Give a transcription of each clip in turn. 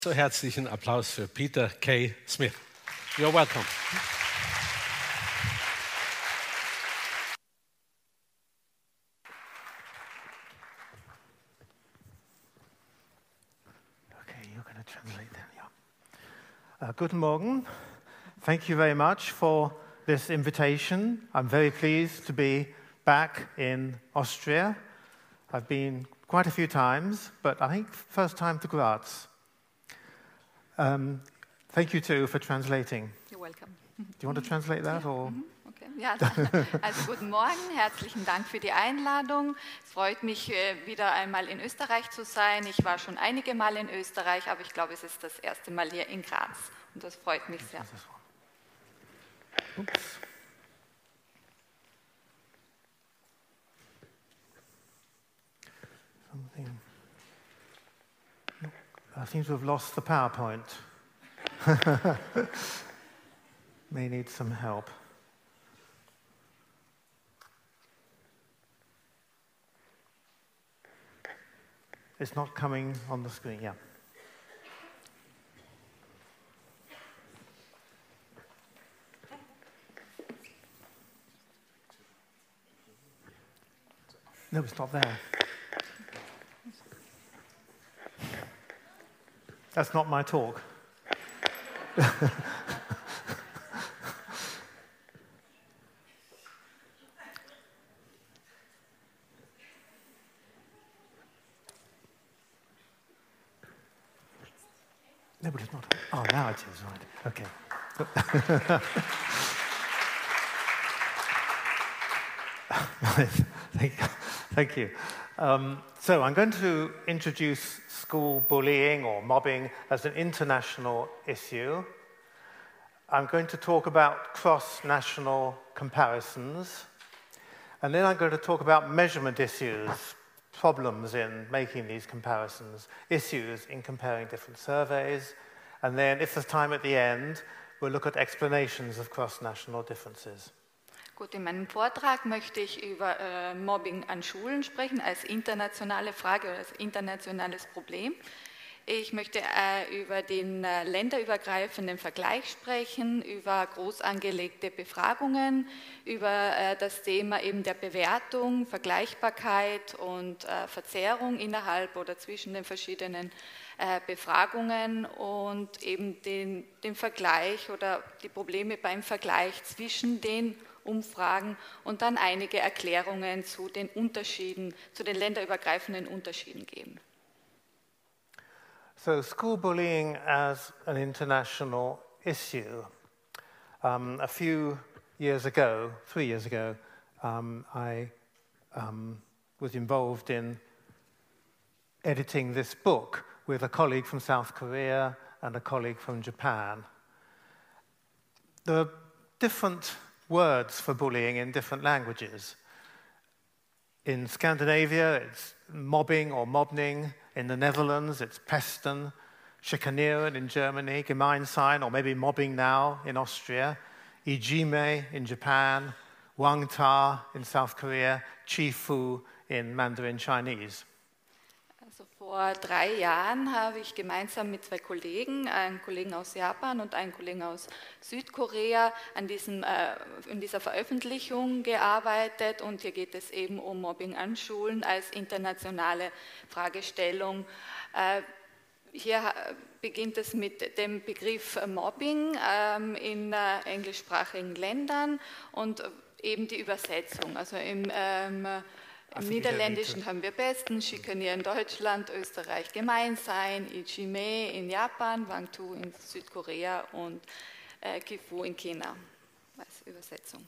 So herzlichen Applaus für Peter K. Smith. You're welcome. Okay, you're going to translate that, yeah. Guten Morgen. Thank you very much for this invitation. I'm very pleased to be back in Austria. I've been quite a few times, but I think first time to Graz. Thank you too for translating. You're welcome. Do you want to translate that? Or? Okay. Ja, also guten Morgen, herzlichen Dank für die Einladung. Es freut mich, wieder einmal in Österreich zu sein. Ich war schon einige Mal in Österreich, aber ich glaube, es ist das erste Mal hier in Graz. Und das freut mich sehr. Oops. Something. I seem to have lost the PowerPoint. May need some help. It's not coming on the screen, yeah. No, it's not there. That's not my talk. No, but it's not. Oh, now it is, right. Okay. Thank you. So I'm going to introduce school bullying or mobbing as an international issue. I'm going to talk about cross-national comparisons. And then I'm going to talk about measurement issues, problems in making these comparisons, issues in comparing different surveys. And then, if there's time at the end, we'll look at explanations of cross-national differences. Gut, in meinem Vortrag möchte ich über Mobbing an Schulen sprechen, als internationale Frage oder als internationales Problem. Ich möchte über den länderübergreifenden Vergleich sprechen, über groß angelegte Befragungen, über das Thema eben der Bewertung, Vergleichbarkeit und Verzerrung innerhalb oder zwischen den verschiedenen Befragungen und eben den Vergleich oder die Probleme beim Vergleich zwischen den Umfragen und dann einige Erklärungen zu den Unterschieden, zu den länderübergreifenden Unterschieden geben. So, school bullying as an international issue. A few years ago, 3 years ago, I was involved in editing this book with a colleague from South Korea and a colleague from Japan. There are different words for bullying in different languages. In Scandinavia, it's mobbing or mobbing. In the Netherlands, it's pesten, schikanieren in Germany, Gemeinsein, or maybe mobbing now in Austria, ijime in Japan, wangta in South Korea, chifu in Mandarin Chinese. Also vor 3 Jahren habe ich gemeinsam mit 2 Kollegen, einen Kollegen aus Japan und einen Kollegen aus Südkorea, in dieser Veröffentlichung gearbeitet. Und hier geht es eben um Mobbing an Schulen als internationale Fragestellung. Hier beginnt es mit dem Begriff Mobbing in englischsprachigen Ländern und eben die Übersetzung. Also im Niederländischen haben wir Pesten, Schikanieren in Deutschland, Österreich Gemeinsein, Ijime in Japan, Wangtu in Südkorea und Gifu in China als Übersetzung.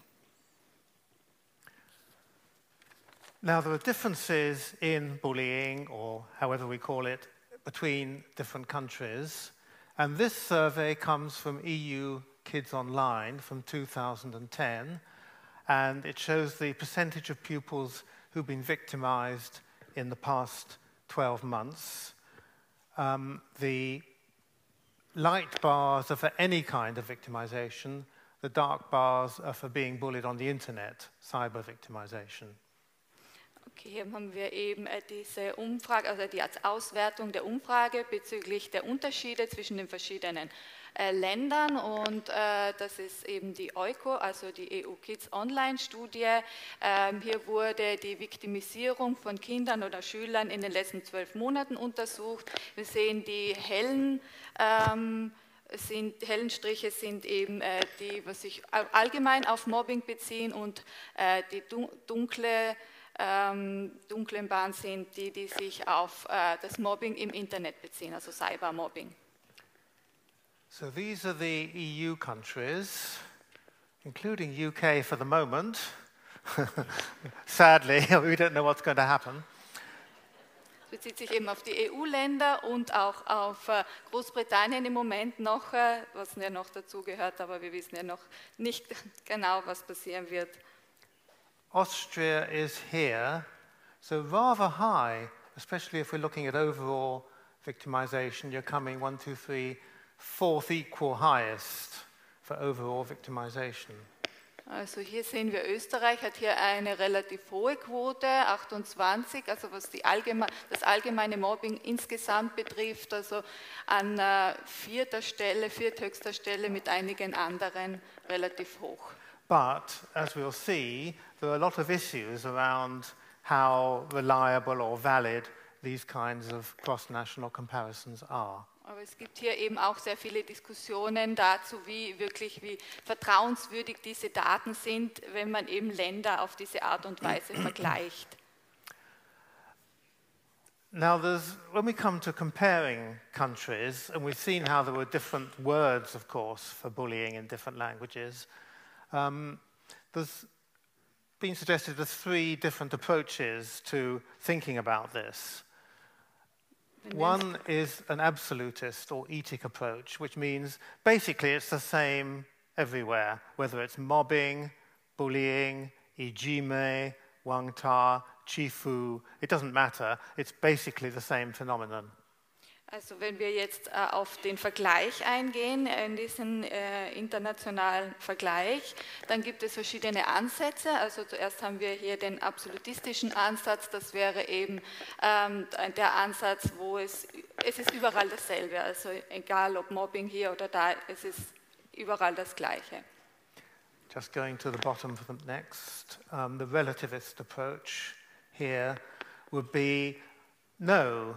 Now, there are differences in bullying, or however we call it, between different countries. And this survey comes from EU Kids Online from 2010. And it shows the percentage of pupils who've been victimized in the past 12 months. The light bars are for any kind of victimization. The dark bars are for being bullied on the internet, cyber victimization. Okay, hier haben wir eben diese Umfrage, also die Auswertung der Umfrage bezüglich der Unterschiede zwischen den verschiedenen Ländern und das ist eben die EUCO, also die EU Kids Online-Studie. Hier wurde die Viktimisierung von Kindern oder Schülern in den letzten 12 Monaten untersucht. Wir sehen, die hellen Striche sind eben die, was sich allgemein auf Mobbing beziehen und die dunklen Bahnen sind die, die sich auf das Mobbing im Internet beziehen, also Cybermobbing. So these are the EU countries, including UK for the moment. Sadly, we don't know what's going to happen. Es bezieht sich eben auf die EU-Länder und auch auf Großbritannien im Moment noch, was ja noch dazu gehört, aber wir wissen ja noch nicht genau, was passieren wird. Austria is here, so rather high, especially if we're looking at overall victimization. You're coming 1, 2, 3, fourth equal highest for overall victimization. Also hier sehen wir, Österreich hat hier eine relativ hohe Quote, 28, also was das allgemeine Mobbing insgesamt betrifft, also an vierthöchster Stelle mit einigen anderen relativ hoch. But, as we'll see, there are a lot of issues around how reliable or valid these kinds of cross-national comparisons are. Aber es gibt hier eben auch sehr viele Diskussionen dazu, wie vertrauenswürdig diese Daten sind, wenn man eben Länder auf diese Art und Weise vergleicht. Now, when we come to comparing countries, and we've seen how there were different words, of course, for bullying in different languages, there's been suggested there's 3 different approaches to thinking about this. One is an absolutist or etic approach, which means basically it's the same everywhere, whether it's mobbing, bullying, ijime, wangta, chifu, it doesn't matter, it's basically the same phenomenon. Also wenn wir jetzt auf den Vergleich eingehen, in diesen internationalen Vergleich, dann gibt es verschiedene Ansätze. Also zuerst haben wir hier den absolutistischen Ansatz, das wäre eben der Ansatz, wo es ist überall dasselbe, also egal ob Mobbing hier oder da, es ist überall das Gleiche. Just going to the bottom for the next, the relativist approach here would be no.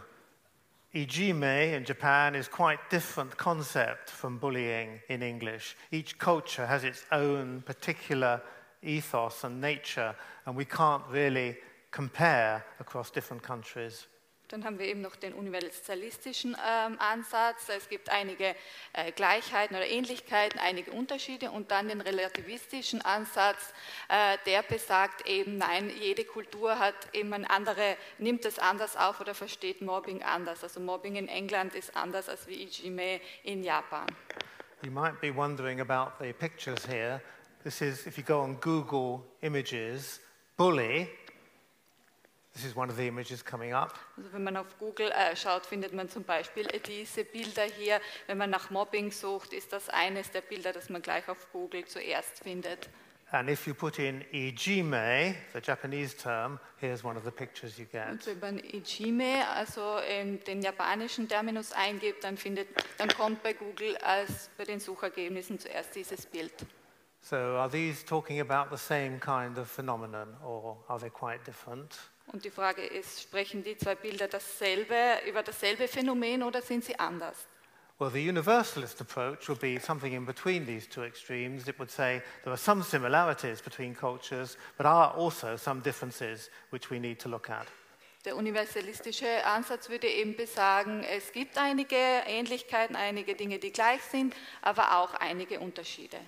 Ijime in Japan is quite different concept from bullying in English. Each culture has its own particular ethos and nature, and we can't really compare across different countries. Dann haben wir eben noch den universalistischen Ansatz. Es gibt einige Gleichheiten oder Ähnlichkeiten, einige Unterschiede und dann den relativistischen Ansatz, der besagt eben, nein, jede Kultur hat eben nimmt es anders auf oder versteht Mobbing anders. Also Mobbing in England ist anders als wie Ijime in Japan. You might be wondering about the pictures here. This is, if you go on Google Images, bully. This is one of the images coming up. Also wenn man auf Google schaut, findet man zum Beispiel diese Bilder hier. Wenn man nach Mobbing sucht, ist das eines der Bilder, das man gleich auf Google zuerst findet. And if you put in ijime, the Japanese term, here's one of the pictures you get. Und wenn man Ijime, also den japanischen Terminus eingibt, dann kommt bei Google bei den Suchergebnissen zuerst dieses Bild. So are these talking about the same kind of phenomenon, or are they quite different? Und die Frage ist, sprechen die zwei Bilder über dasselbe Phänomen oder sind sie anders? Well, the universalist approach would be something in between these two extremes. It would say there are some similarities between cultures, but are also some differences which we need to look at. Der universalistische Ansatz würde eben besagen, es gibt einige Ähnlichkeiten, einige Dinge, die gleich sind, aber auch einige Unterschiede.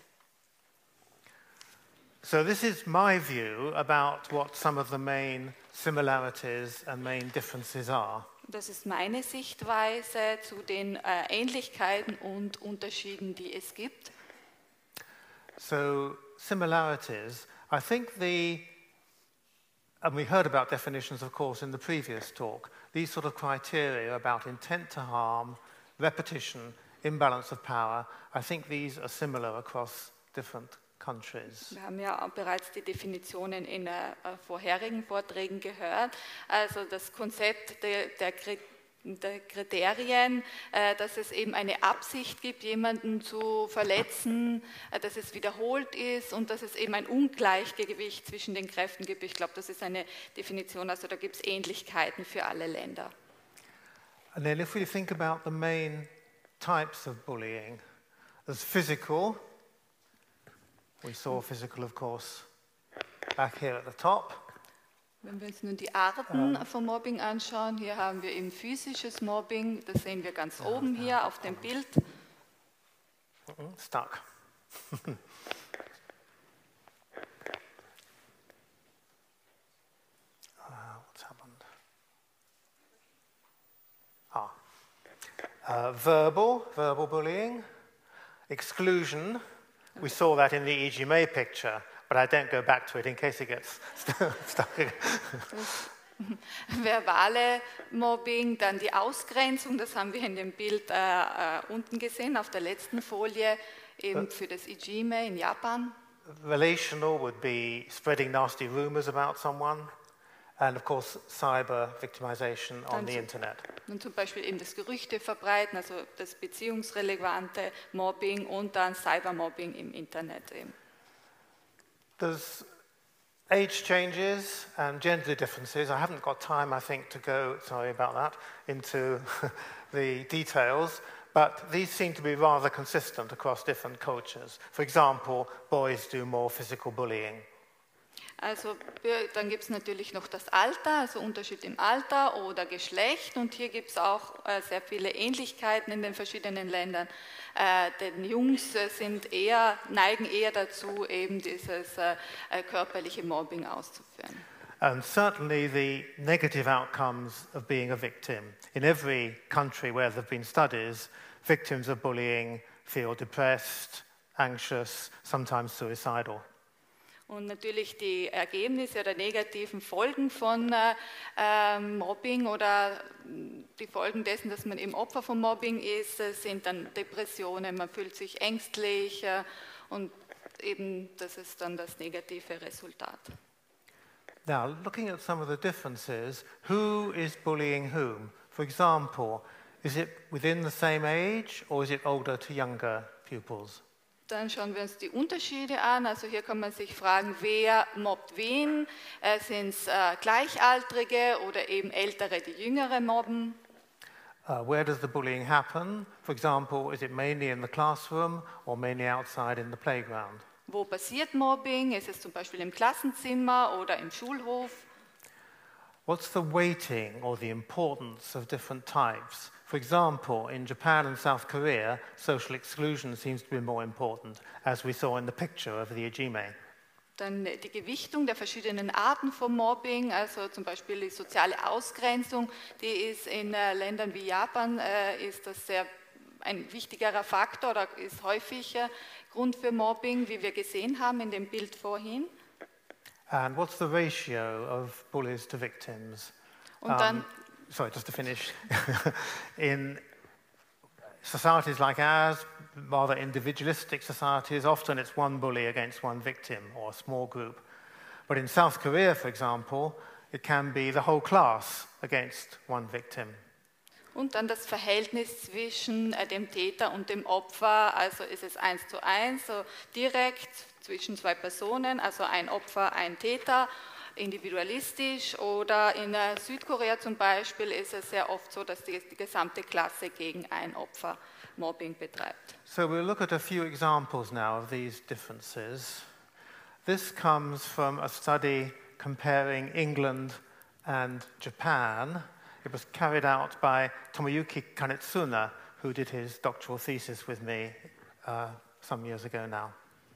So this is my view about what some of the main similarities and main differences are. Das ist meine Sichtweise zu den Ähnlichkeiten und Unterschieden, die es gibt. So similarities, I think and we heard about definitions, of course, in the previous talk. These sort of criteria about intent to harm, repetition, imbalance of power, I think these are similar across different countries. Wir haben ja auch bereits die Definitionen in vorherigen Vorträgen gehört. Also das Konzept der Kriterien, dass es eben eine Absicht gibt, jemanden zu verletzen, dass es wiederholt ist und dass es eben ein Ungleichgewicht zwischen den Kräften gibt. Ich glaube, das ist eine Definition, also da gibt es Ähnlichkeiten für alle Länder. And then if we think about the main types of bullying, there's physical. We saw physical, of course, back here at the top. Wenn wir uns nun die Arten von Mobbing anschauen, hier haben wir eben physisches Mobbing, das sehen wir ganz oben hier auf dem Bild. Stuck. What's happened? Verbal bullying, exclusion. We saw that in the E.G. May picture, but I don't go back to it in case it gets stuck. Verbale Mobbing, dann die Ausgrenzung, das haben wir in dem Bild unten gesehen, auf der letzten Folie, eben für das E.G. May in Japan. Relational would be spreading nasty rumors about someone, and of course cyber victimization on the internet. Und zum Beispiel eben das Gerüchte verbreiten, also das beziehungsrelevante Mobbing und dann Cybermobbing im Internet eben. There's age changes and gender differences. I haven't got time, I think, to go, sorry about that, into the details, but these seem to be rather consistent across different cultures. For example, boys do more physical bullying. Also dann gibt es natürlich noch das Alter, also Unterschied im Alter oder Geschlecht, und hier gibt es auch sehr viele Ähnlichkeiten in den verschiedenen Ländern. Denn Jungs neigen eher dazu, eben dieses körperliche Mobbing auszuführen. And certainly the negative outcomes of being a victim. In every country where there have been studies, victims of bullying feel depressed, anxious, sometimes suicidal. Und natürlich die Ergebnisse oder negativen Folgen von Mobbing oder die Folgen dessen, dass man eben Opfer von Mobbing ist, sind dann Depressionen, man fühlt sich ängstlich und eben das ist dann das negative Resultat. Now, looking at some of the differences, who is bullying whom? For example, is it within the same age or is it older to younger pupils? Dann schauen wir uns die Unterschiede an. Also hier kann man sich fragen, wer mobbt wen? Sind es Gleichaltrige oder eben Ältere, die Jüngere mobben? Where does the bullying happen? For example, is it mainly in the classroom or mainly outside in the playground? Wo passiert Mobbing? Ist es zum Beispiel im Klassenzimmer oder im Schulhof? What's the weighting or the importance of different types? For example, in Japan and South Korea, social exclusion seems to be more important, as we saw in the picture of the Ejime. Dann die Gewichtung der verschiedenen Arten von Mobbing, also zum Beispiel die soziale Ausgrenzung, die ist in Ländern wie Japan, ist das ein wichtigerer Faktor oder ist häufig Grund für Mobbing, wie wir gesehen haben in dem Bild vorhin. And what's the ratio of bullies to victims? Und dann sorry, just to finish. In societies like ours, rather individualistic societies, often it's one bully against one victim or a small group. But in South Korea, for example, it can be the whole class against one victim. Und dann das Verhältnis zwischen dem Täter und dem Opfer, also ist es 1:1, so direkt zwischen zwei Personen, also ein Opfer, ein Täter, individualistisch, oder in Südkorea zum Beispiel ist es sehr oft so, dass die gesamte Klasse gegen ein Opfer Mobbing betreibt. So we'll look at a few examples now of these differences. This comes from a study comparing England and Japan. It was carried out by Tomoyuki Kanetsuna, who did his doctoral thesis with me some years ago now.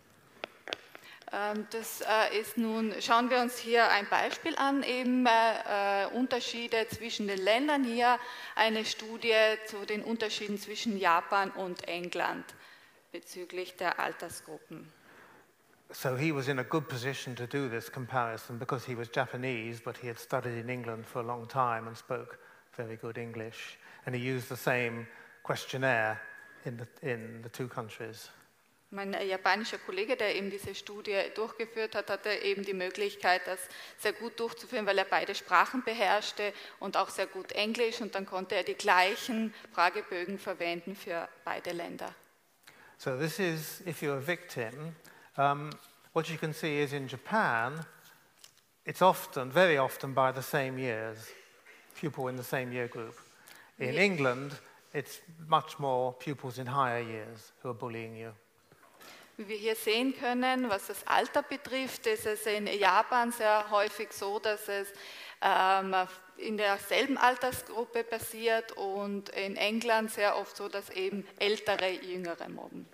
Schauen wir uns hier ein Beispiel an, eben Unterschiede zwischen den Ländern. Hier eine Studie zu den Unterschieden zwischen Japan und England bezüglich der Altersgruppen. So he was in a good position to do this comparison because he was Japanese, but he had studied in England for a long time and spoke very good English. And he used the same questionnaire in the two countries. Mein japanischer Kollege, der eben diese Studie durchgeführt hat, hatte eben die Möglichkeit, das sehr gut durchzuführen, weil er beide Sprachen beherrschte und auch sehr gut Englisch, und dann konnte er die gleichen Fragebögen verwenden für beide Länder. So this is, if you're a victim, what you can see is in Japan, it's often, very often by the same years, pupil in the same year group. In England, it's much more pupils in higher years who are bullying you. Wie wir hier sehen können, was das Alter betrifft, ist es in Japan sehr häufig so, dass es in derselben Altersgruppe passiert, und in England sehr oft so, dass eben Ältere Jüngere mobben.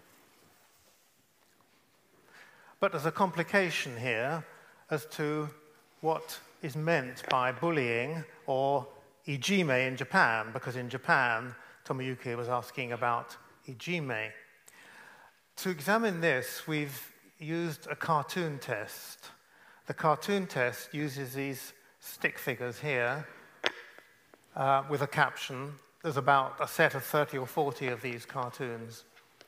But there's a complication here as to what is meant by bullying or ijime in Japan, because in Japan, Tomoyuki was asking about ijime. To examine this, we've used a cartoon test. The cartoon test uses these stick figures here with a caption. There's about a set of 30 or 40 of these cartoons.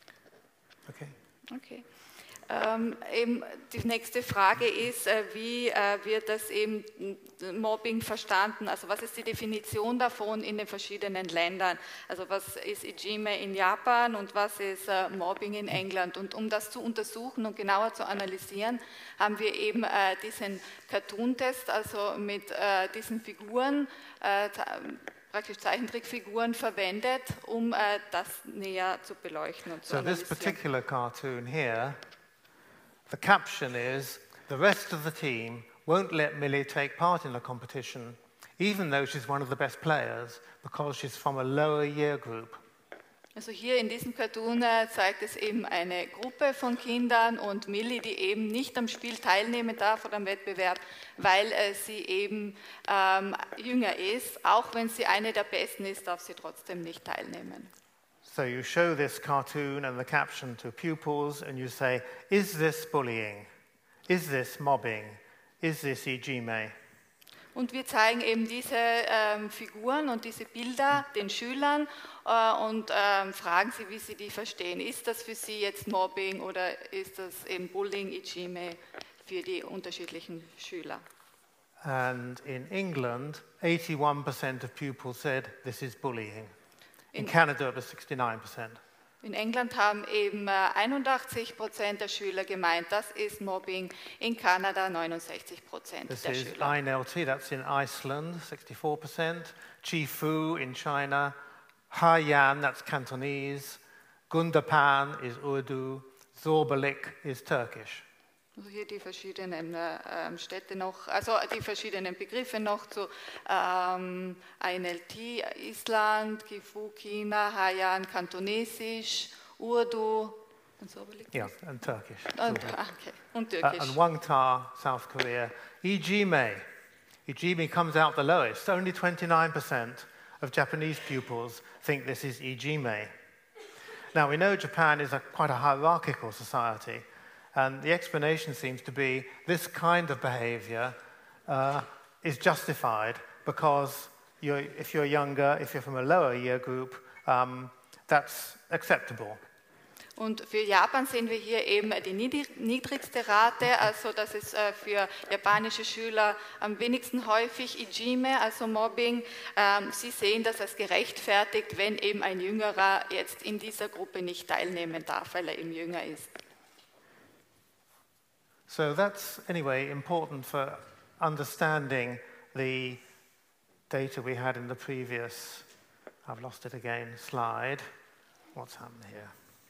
Okay. Eben die nächste Frage ist, wie wird das eben Mobbing verstanden? Also was ist die Definition davon in den verschiedenen Ländern? Also was ist Ijime in Japan und was ist Mobbing in England? Und um das zu untersuchen und genauer zu analysieren, haben wir eben diesen Cartoon-Test, also mit diesen Figuren, praktisch Zeichentrickfiguren verwendet, um das näher zu beleuchten und zu analysieren. So this particular cartoon here, the caption is, "The rest of the team won't let Millie take part in the competition, even though she's one of the best players, because she's from a lower year group." Also hier in diesem Cartoon zeigt es eben eine Gruppe von Kindern und Millie, die eben nicht am Spiel teilnehmen darf oder am Wettbewerb, weil sie eben jünger ist. Auch wenn sie eine der Besten ist, darf sie trotzdem nicht teilnehmen. So you show this cartoon and the caption to pupils and you say, is this bullying? Is this mobbing? Is this ijime? Und wir zeigen eben diese Figuren und diese Bilder den Schülern und fragen sie, wie sie die verstehen. Ist das für sie jetzt Mobbing oder ist das eben Bullying, Ijime für die unterschiedlichen Schüler? And in England, 81% of pupils said this is bullying. In Canada, it was 69%. In England haben eben 81% der Schüler gemeint, das ist Mobbing. In Kanada 69% This der is Schüler. INLT, that's in Iceland, 64%. Chifu in China. Haiyan, that's Cantonese. Gundapan is Urdu. Zorbelik is Turkish. Also hier die verschiedenen Städte noch, also die verschiedenen Begriffe noch zu INLT, Island, Gifu, China, Haiyan, Kantonesisch, Urdu und so. Yeah, and Turkish. Und Türkisch. And Wangta, South Korea. Ijime. Ijime comes out the lowest. Only 29% of Japanese pupils think this is ijime. Now, we know Japan is quite a hierarchical society. And the explanation seems to be this kind of behavior is justified because if you're younger, if you're from a lower year group, that's acceptable. Und für Japan sehen wir hier eben die niedrigste Rate, also das ist für japanische Schüler am wenigsten häufig Ijime, also Mobbing. Sie sehen das als gerechtfertigt, wenn eben ein Jüngerer jetzt in dieser Gruppe nicht teilnehmen darf, weil er eben jünger ist. So that's, anyway, important for understanding the data we had in the previous, I've lost it again, slide. What's happened here?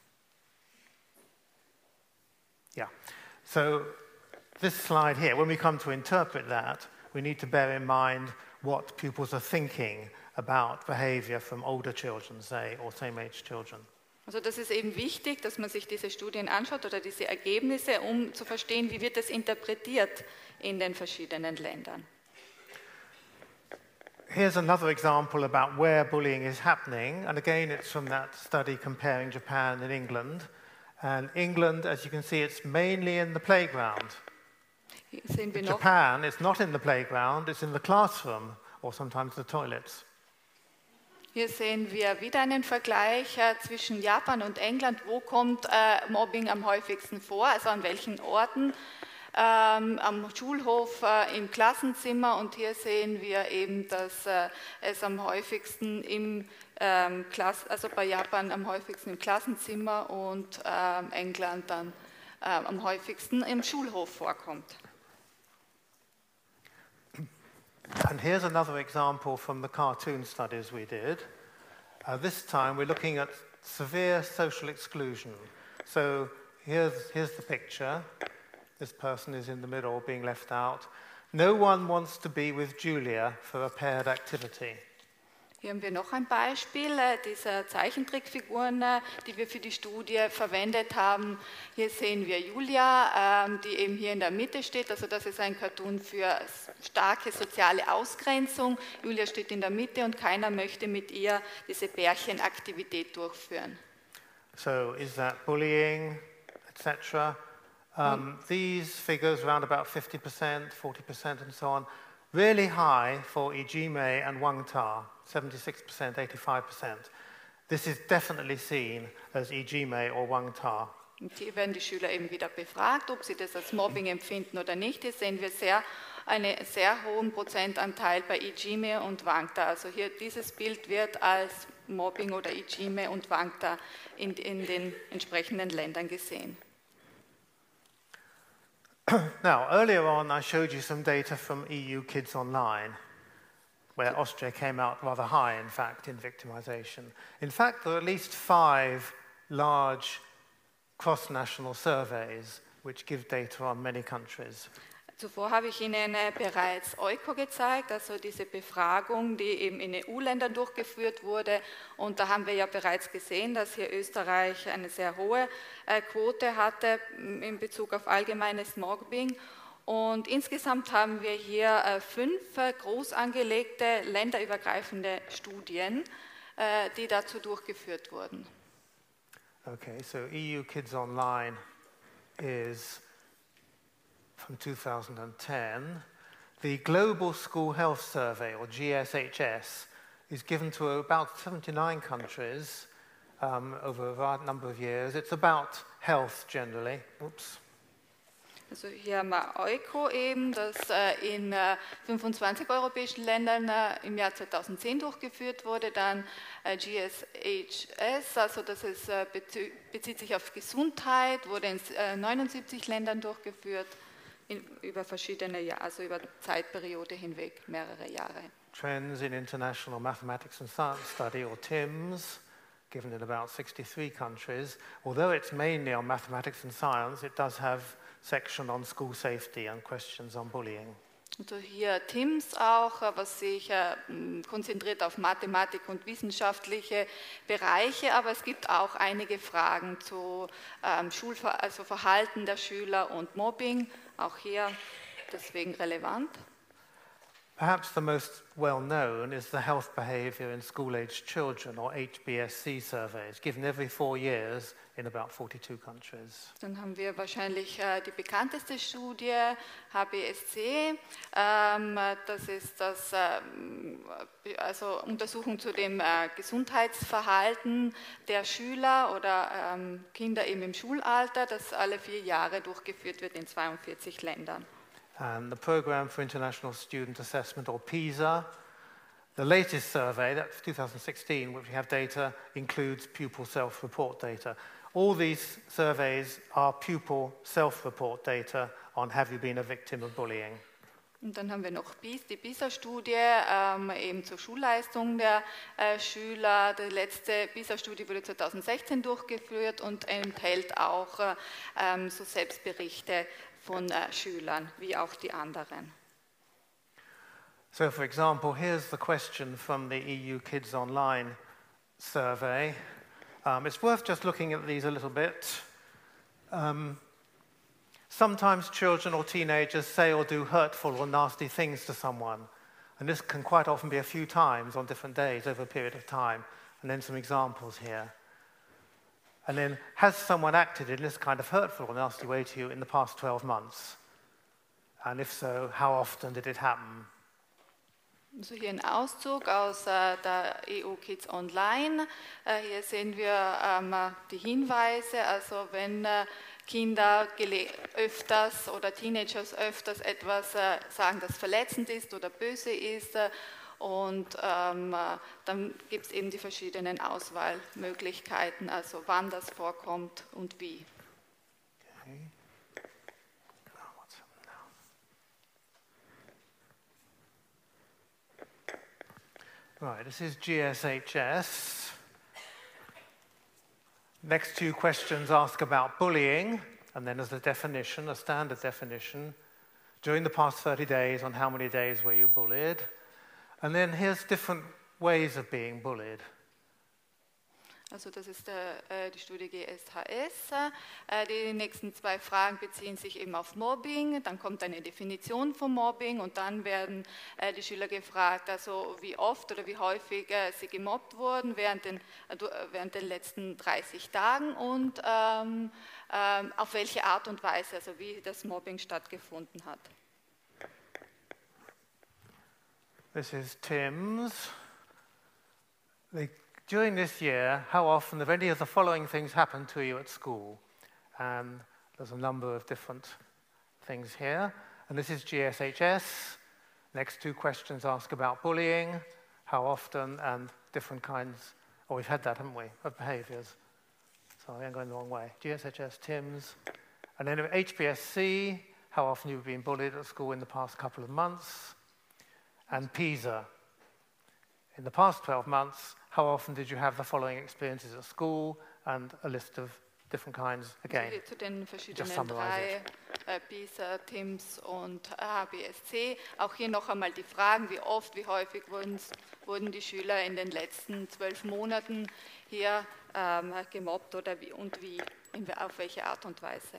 Yeah. So this slide here, when we come to interpret that, we need to bear in mind what pupils are thinking about behavior from older children, say, or same-age children. Also das ist eben wichtig, dass man sich diese Studien anschaut oder diese Ergebnisse, um zu verstehen, wie wird das interpretiert in den verschiedenen Ländern. Here's another example about where bullying is happening, and again it's from that study comparing Japan and England. And England, as you can see, it's mainly in the playground. Hier sehen wir In noch. Japan, it's not in the playground, it's in the classroom or sometimes the toilets. Hier sehen wir wieder einen Vergleich zwischen Japan und England. Wo kommt Mobbing am häufigsten vor, also an welchen Orten? Am Schulhof, im Klassenzimmer, und hier sehen wir eben, dass es am häufigsten also bei Japan am häufigsten im Klassenzimmer und England dann am häufigsten im Schulhof vorkommt. And here's another example from the cartoon studies we did. This time we're looking at severe social exclusion. So here's the picture. This person is in the middle, being left out. No one wants to be with Julia for a paired activity. Hier haben wir noch ein Beispiel dieser Zeichentrickfiguren, die wir für die Studie verwendet haben. Hier sehen wir Julia, die eben hier in der Mitte steht. Also das ist ein Cartoon für starke soziale Ausgrenzung. Julia steht in der Mitte und keiner möchte mit ihr diese Pärchenaktivität durchführen. So is that bullying, etc.? These figures, around about 50%, 40% and so on, really high for Ijime and Wang Ta, 76%, 85%. This is definitely seen as Ijime or Wang Ta. Und hier werden die Schüler eben wieder befragt, ob sie das als Mobbing empfinden oder nicht. Hier sehen wir einen sehr hohen Prozentanteil bei Ijime und Wang Ta. Also hier dieses Bild wird als Mobbing oder Ijime und Wang Ta in den entsprechenden Ländern gesehen. Now, earlier on, I showed you some data from EU Kids Online, where Austria came out rather high, in fact, in victimization. In fact, there are at least 5 large cross-national surveys which give data on many countries. Zuvor habe ich Ihnen bereits EUCO gezeigt, also diese Befragung, die eben in EU-Ländern durchgeführt wurde. Und da haben wir ja bereits gesehen, dass hier Österreich eine sehr hohe Quote hatte in Bezug auf allgemeines Mobbing. Und insgesamt haben wir hier 5 groß angelegte, länderübergreifende Studien, die dazu durchgeführt wurden. Okay, so EU Kids Online is from 2010. The Global School Health Survey, or GSHS, is given to about 79 countries over a number of years. It's about health generally. Oops. Also hier haben wir EUCO eben, das in 25 europäischen Ländern im Jahr 2010 durchgeführt wurde, dann GSHS, also das ist, bezieht sich auf Gesundheit, wurde in 79 Ländern durchgeführt, über verschiedene Jahre, also über Zeitperiode hinweg, mehrere Jahre. Trends in International Mathematics and Science Study, or TIMSS, given in about 63 countries. Although it's mainly on mathematics and science, it does have section on school safety and questions on bullying. Also hier TIMSS auch, was sich konzentriert auf Mathematik und wissenschaftliche Bereiche, aber es gibt auch einige Fragen zu also Verhalten der Schüler und Mobbing, auch hier deswegen relevant. Perhaps the most well-known is the Health Behaviour in School-Aged Children, or HBSC surveys, given every 4 years in about 42 countries. Dann haben wir wahrscheinlich die bekannteste Studie, HBSC. Das ist also Untersuchung zu dem Gesundheitsverhalten der Schüler oder Kinder eben im Schulalter, das alle 4 Jahre durchgeführt wird in 42 Ländern. And the Programme for International Student Assessment, or PISA, the latest survey, that's 2016, which we have data, includes pupil self-report data. All these surveys are pupil self-report data on have you been a victim of bullying. Und dann haben wir noch die PISA-Studie, eben zur Schulleistung der Schüler. Die letzte PISA-Studie wurde 2016 durchgeführt und enthält auch so Selbstberichte von Schülern, wie auch die anderen. So, for example, here's the question from the EU Kids Online survey. It's worth just looking at these a little bit. Sometimes children or teenagers say or do hurtful or nasty things to someone. And this can quite often be a few times on different days over a period of time. And then some examples here. And then, has someone acted in this kind of hurtful or nasty way to you in the past 12 months? And if so, how often did it happen? Also hier ein Auszug aus der EU Kids Online. Hier sehen wir die Hinweise, also wenn Kinder öfters oder Teenagers öfters etwas sagen, das verletzend ist oder böse ist, und dann gibt es eben die verschiedenen Auswahlmöglichkeiten, also wann das vorkommt und wie. Okay. Right, this is GSHS. Next two questions ask about bullying, and then as a definition, a standard definition, during the past 30 days, on how many days were you bullied? And then here's different ways of being bullied. Also das ist die Studie GSHS. Die nächsten zwei Fragen beziehen sich eben auf Mobbing. Dann kommt eine Definition von Mobbing und dann werden die Schüler gefragt, also wie oft oder wie häufig sie gemobbt wurden während den letzten 30 Tagen und auf welche Art und Weise, also wie das Mobbing stattgefunden hat. This is Tim's. During this year, how often have any of the following things happened to you at school? And there's a number of different things here. And this is GSHS. Next two questions ask about bullying, how often, and different kinds. Oh, we've had that, haven't we, of behaviours. Sorry, I'm going the wrong way. GSHS, TIMS. And then HBSC, how often you've been bullied at school in the past couple of months. And PISA. In the past 12 months, how often did you have the following experiences at school? And a list of different kinds again. Zu den verschiedenen drei, PISA, TIMSS und HBSC. Auch hier noch einmal die Fragen, wie oft, wie häufig wurden die Schüler in den letzten 12 Monaten hier gemobbt oder wie und wie, auf welche Art und Weise.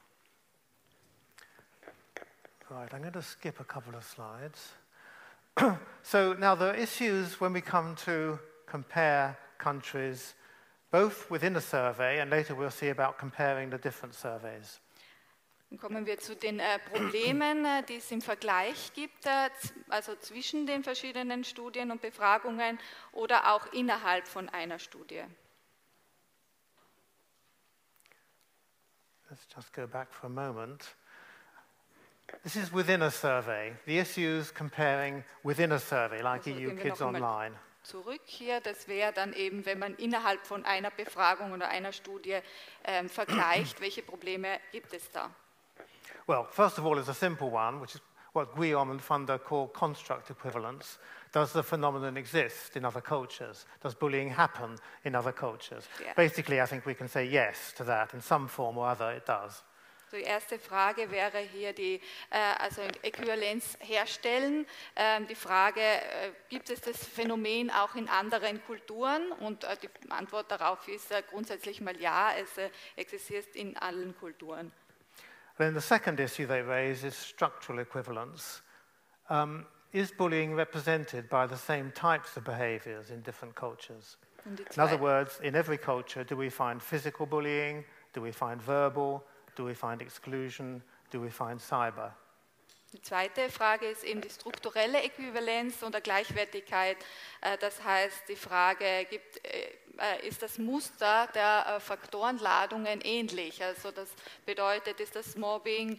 Right, I'm going to skip a couple of slides. So now the issues when we come to compare countries, both within a survey, and later we'll see about comparing the different surveys. Dann kommen wir zu den Problemen, die es im Vergleich gibt, also zwischen den verschiedenen Studien und Befragungen oder auch innerhalb von einer Studie. Let's just go back for a moment. This is within a survey. The issues comparing within a survey, like Also EU Kids Online. Zurück hier, das wäre dann eben, wenn man innerhalb von einer Befragung oder einer Studie vergleicht, welche Probleme gibt es da? Well, first of all, is a simple one, which is what Guillaume and Funder call construct equivalence. Does the phenomenon exist in other cultures? Does bullying happen in other cultures? Yeah. Basically, I think we can say yes to that. In some form or other, it does. Die erste Frage wäre hier also Äquivalenz herstellen. Die Frage, gibt es das Phänomen auch in anderen Kulturen? Und die Antwort darauf ist grundsätzlich mal ja, es existiert in allen Kulturen. Then the second issue they raise is structural equivalence. Is bullying represented by the same types of behaviors in different cultures? In other words, in every culture, do we find physical bullying? Do we find verbal? Do we find exclusion? Do we find cyber? Die zweite Frage ist eben die strukturelle Äquivalenz und der Gleichwertigkeit. Das heißt, die Frage, ist das Muster der Faktorenladungen ähnlich? Also das bedeutet, ist das Mobbing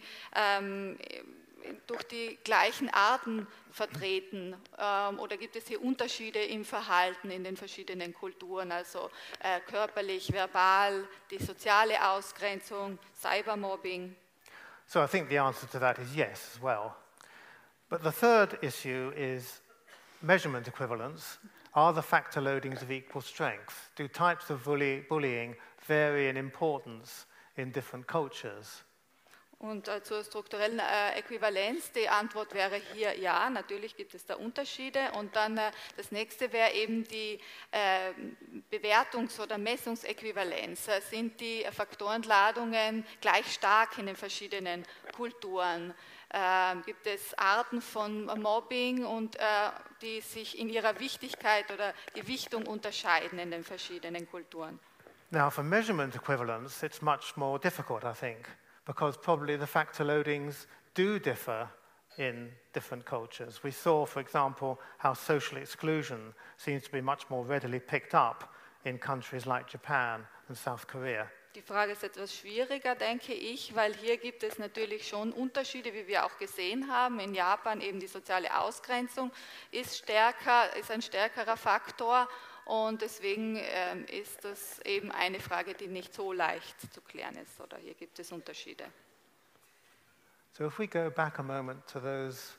durch die gleichen Arten vertreten oder gibt es hier Unterschiede im Verhalten in den verschiedenen Kulturen, also körperlich, verbal, die soziale Ausgrenzung, Cybermobbing? So I think the answer to that is yes as well. But the third issue is measurement equivalence. Are the factor loadings of equal strength? Do types of bullying vary in importance in different cultures? Und zur strukturellen Äquivalenz, die Antwort wäre hier ja, natürlich gibt es da Unterschiede. Und dann das nächste wäre eben die Bewertungs- oder Messungsäquivalenz. Sind die Faktorenladungen gleich stark in den verschiedenen Kulturen? Gibt es Arten von Mobbing, und die sich in ihrer Wichtigkeit oder Gewichtung unterscheiden in den verschiedenen Kulturen? Now for measurement equivalence, it's much more difficult, I think, because probably the factor loadings do differ in different cultures. We saw, for example, how social exclusion seems to be much more readily picked up in countries like Japan and South Korea. Die Frage ist etwas schwieriger, denke ich, weil hier gibt es natürlich schon Unterschiede, wie wir auch gesehen haben. In Japan eben die soziale Ausgrenzung ist ein stärkerer Faktor und deswegen ist das eben eine Frage, die nicht so leicht zu klären ist. Oder hier gibt es Unterschiede. So if we go back a moment to those,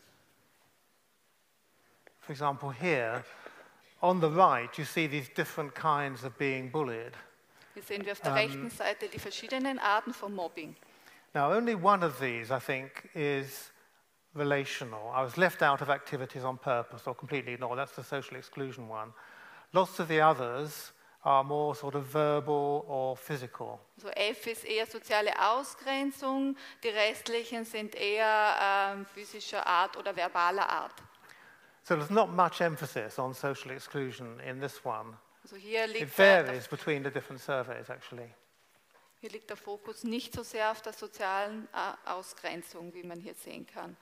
for example here, on the right you see these different kinds of being bullied. Hier sehen wir auf der rechten Seite die verschiedenen Arten von Mobbing. Now, only one of these, I think, is relational. I was left out of activities on purpose or completely ignored. That's the social exclusion one. Lots of the others are more sort of verbal or physical. So F ist eher soziale Ausgrenzung, die restlichen sind eher physischer Art oder verbaler Art. So there's not much emphasis on social exclusion in this one. Also hier It liegt, varies between the different surveys, actually. hier liegt der Fokus nicht so sehr auf der sozialen Ausgrenzung, wie man hier sehen kann.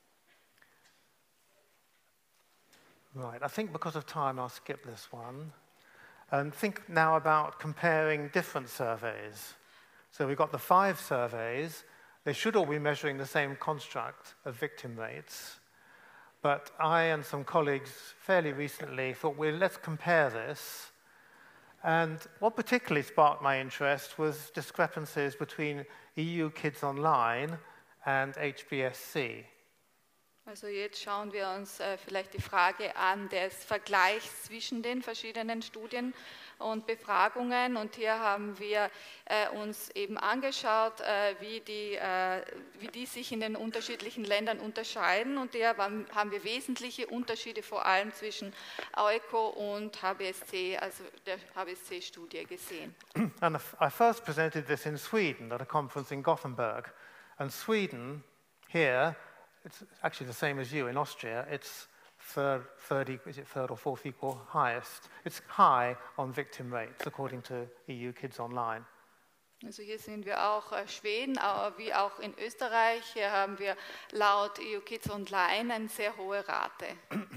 Right, I think because of time I'll skip this one. And think now about comparing different surveys. So we've got the 5 surveys. They should all be measuring the same construct of victim rates. But I and some colleagues fairly recently thought, well, let's compare this. And what particularly sparked my interest was discrepancies between EU Kids Online and HBSC. Also jetzt schauen wir uns vielleicht die Frage an des Vergleichs zwischen den verschiedenen Studien und Befragungen. Und hier haben wir uns eben angeschaut, wie die sich in den unterschiedlichen Ländern unterscheiden. Und hier haben wir wesentliche Unterschiede vor allem zwischen EUCO und HBSC, also der HBSC-Studie gesehen. And I first presented this in Sweden at a conference in Gothenburg. And Sweden, here, it's actually the same as you in Austria. It's third or fourth equal highest. It's high on victim rates, according to EU Kids Online. Also hier sehen wir auch Schweden, wie auch in Österreich. Hier haben wir laut EU Kids Online eine sehr hohe Rate.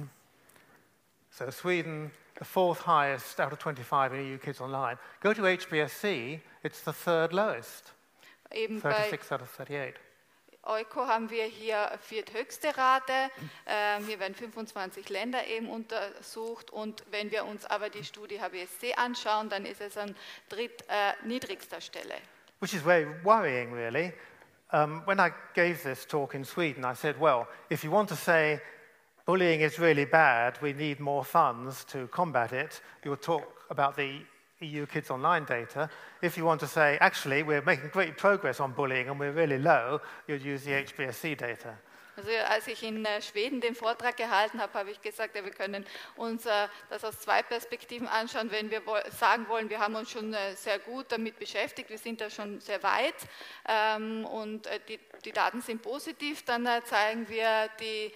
So Sweden, the 4th highest out of 25 in EU Kids Online. Go to HBSC, it's the 3rd lowest. Eben 36 out of 38. EUCO haben wir hier vierthöchste Rate. Hier werden 25 Länder eben untersucht und wenn wir uns aber die Studie HBSC anschauen, dann ist es an drittniedrigster Stelle. Which is very worrying, really. When I gave this talk in Sweden, I said, well, if you want to say bullying is really bad, we need more funds to combat it, you'll talk about the EU Kids Online data. If you want to say, actually, we're making great progress on bullying and we're really low, you'd use the HBSC data. Also als ich in Schweden den Vortrag gehalten habe, habe ich gesagt, ja, wir können uns das aus 2 Perspektiven anschauen. Wenn wir sagen wollen, wir haben uns schon sehr gut damit beschäftigt, wir sind da schon sehr weit und die Daten sind positiv, dann zeigen wir die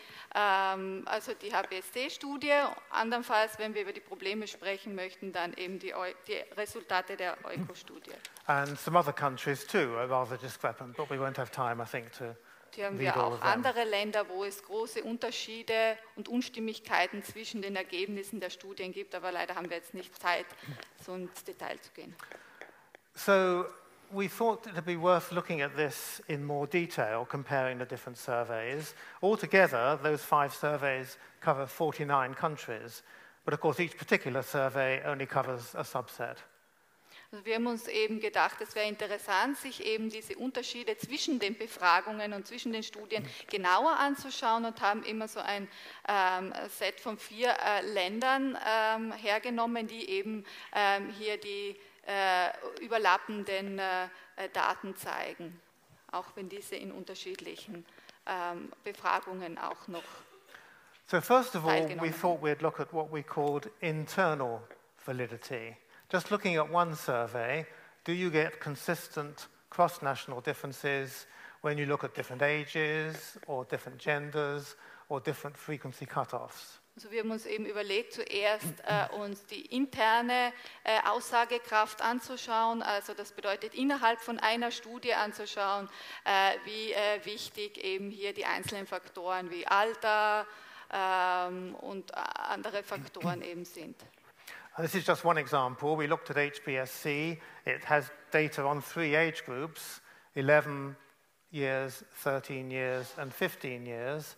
HBSC-Studie. Andernfalls, wenn wir über die Probleme sprechen möchten, dann eben die Resultate der EUCO-Studie. And some other countries too are rather discrepant, but we won't have time, I think, to Hier haben wir auch andere Länder, wo es große Unterschiede und Unstimmigkeiten zwischen den Ergebnissen der Studien gibt, aber leider haben wir jetzt nicht Zeit, so ins Detail zu gehen. So we thought it would be worth looking at this in more detail, comparing the different surveys. Altogether, those 5 surveys cover 49 countries, but of course each particular survey only covers a subset. Also wir haben uns eben gedacht, es wäre interessant, sich eben diese Unterschiede zwischen den Befragungen und zwischen den Studien genauer anzuschauen und haben immer so ein Set von 4 Ländern hergenommen, die eben hier die überlappenden Daten zeigen, auch wenn diese in unterschiedlichen Befragungen auch noch So first of all, we thought we'd look at what we called internal validity. Just looking at one survey, do you get consistent cross-national differences when you look at different ages or different genders or different frequency cutoffs? Also wir haben uns eben überlegt, zuerst uns die interne Aussagekraft anzuschauen, also das bedeutet innerhalb von einer Studie anzuschauen, wie wichtig eben hier die einzelnen Faktoren wie Alter und andere Faktoren eben sind. And this is just one example. We looked at HBSC. It has data on 3 age groups, 11 years, 13 years, and 15 years.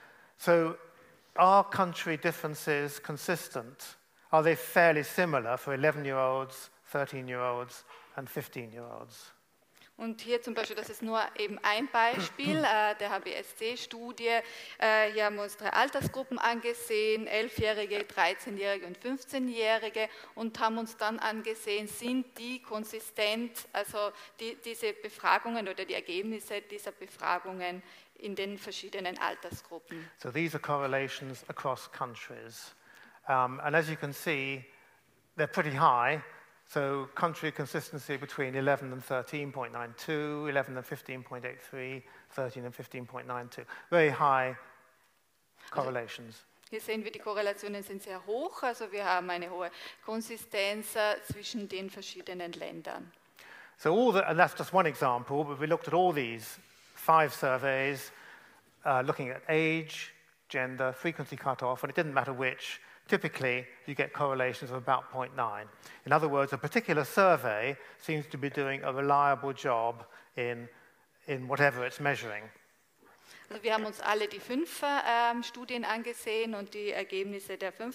So are country differences consistent? Are they fairly similar for 11-year-olds, 13-year-olds, and 15-year-olds? Und hier zum Beispiel, das ist nur eben ein Beispiel der HBSC-Studie. Hier haben wir uns 3 Altersgruppen angesehen, 11-Jährige, 13-Jährige und 15-Jährige und haben uns dann angesehen, sind die konsistent, also diese Befragungen oder die Ergebnisse dieser Befragungen in den verschiedenen Altersgruppen. So these are correlations across countries. And as you can see, they're pretty high. So country consistency between 11 and 13.92, 11 and 15.83, 13 and 15.92. Very high correlations. Hier sehen wir, die Korrelationen sind sehr hoch, also wir haben eine hohe Konsistenz zwischen den verschiedenen Ländern. So and that's just one example, but we looked at all these 5 surveys, looking at age, gender, frequency cutoff, and it didn't matter which. Typically, you get correlations of about 0.9. In other words, a particular survey seems to be doing a reliable job in whatever it's measuring. Also wir haben uns alle die 5 Studien angesehen und die Ergebnisse der 5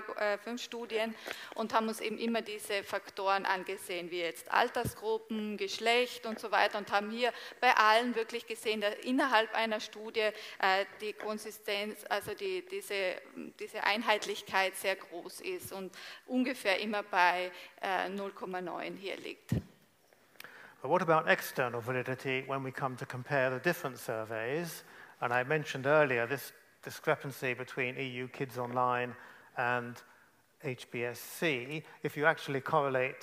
Studien und haben uns eben immer diese Faktoren angesehen, wie jetzt Altersgruppen, Geschlecht und so weiter und haben hier bei allen wirklich gesehen, dass innerhalb einer Studie die Konsistenz, also diese Einheitlichkeit sehr groß ist und ungefähr immer bei 0,9 hier liegt. But what about external validity when we come to compare the different surveys? And I mentioned earlier this discrepancy between EU Kids Online and HBSC. If you actually correlate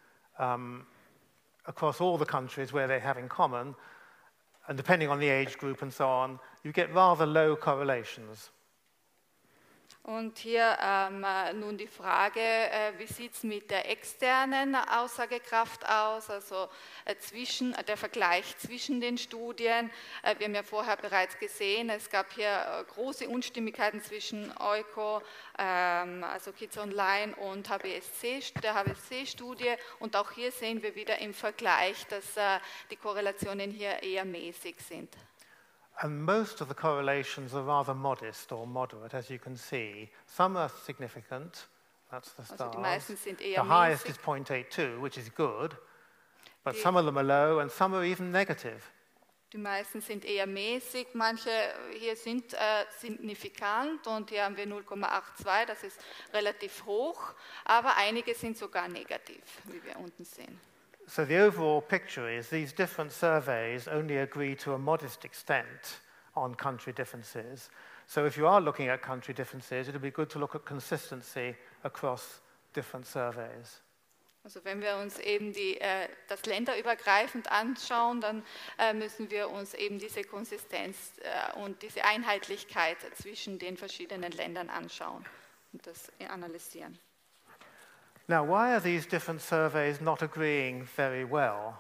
across all the countries where they have in common, and depending on the age group and so on, you get rather low correlations. Und hier nun die Frage, wie sieht es mit der externen Aussagekraft aus, also der Vergleich zwischen den Studien. Wir haben ja vorher bereits gesehen, es gab hier große Unstimmigkeiten zwischen EUCO, also Kids Online und der HBSC-Studie. Und auch hier sehen wir wieder im Vergleich, dass die Korrelationen hier eher mäßig sind. And most of the correlations are rather modest or moderate, as you can see. Some are significant, that's the stars. Also die meisten sind eher the highest mäßig. is 0.82, which is good, but some of them are low and some are even negative. Die meisten sind eher mäßig, manche hier sind signifikant und hier haben wir 0,82, das ist relativ hoch, aber einige sind sogar negativ, wie wir unten sehen. So the overall picture is these different surveys only agree to a modest extent on country differences. So if you are looking at country differences, it would be good to look at consistency across different surveys. Also wenn wir uns eben das länderübergreifend anschauen, dann müssen wir uns eben diese Konsistenz und diese Einheitlichkeit zwischen den verschiedenen Ländern anschauen und das analysieren. Now, why are these different surveys not agreeing very well?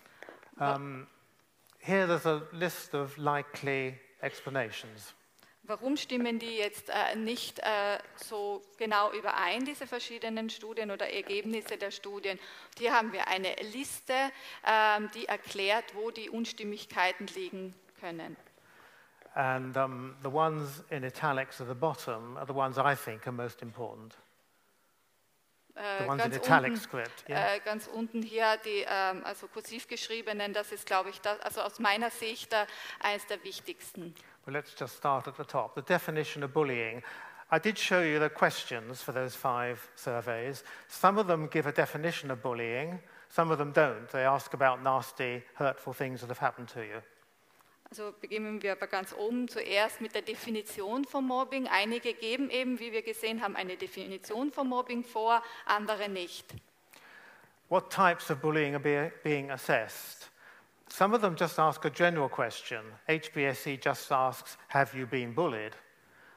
Here there's a list of likely explanations. Warum stimmen die jetzt nicht so genau überein, diese verschiedenen Studien oder Ergebnisse der Studien? Hier haben wir eine Liste, die erklärt, wo die Unstimmigkeiten liegen können. And the ones in italics at the bottom are the ones I think are most important. The ones in italic script. Yeah. Ganz unten hier, die also kursiv geschriebenen, das ist, glaube ich, also aus meiner Sicht eines der wichtigsten. Well, let's just start at the top. The definition of bullying. I did show you the questions for those 5 surveys. Some of them give a definition of bullying, some of them don't. They ask about nasty, hurtful things that have happened to you. Also beginnen wir aber ganz oben zuerst mit der Definition von Mobbing. Einige geben eben, wie wir gesehen haben, eine Definition von Mobbing vor, andere nicht. What types of bullying are being assessed? Some of them just ask a general question. HBSC just asks, have you been bullied?